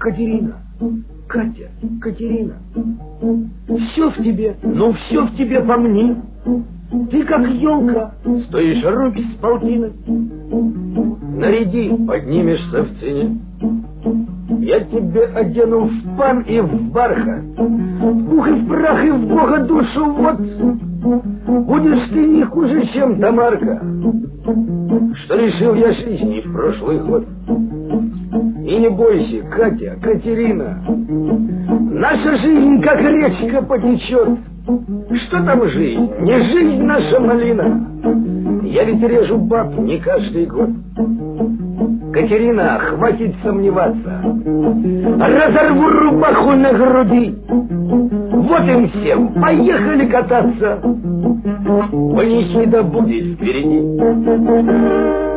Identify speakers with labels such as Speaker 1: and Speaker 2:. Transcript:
Speaker 1: Катерина, Катя, Катерина, все в тебе, ну все в тебе помни. Ты как елка, стоишь руки с полтиной. Наряди, поднимешься в цене. Я тебе одену в пан и в бархат, в пух и в прах и в Бога душу, вот. Будешь ты не хуже, чем Тамарка, что решил я жизни в прошлый год. И не бойся, Катя, Катерина, наша жизнь как речка потечет. Что там жизнь? Не жизнь наша малина. Я ведь режу баб не каждый год. Катерина, хватит сомневаться. Разорву рубаху на груди. Вот им всем, поехали кататься. Панихида будет впереди.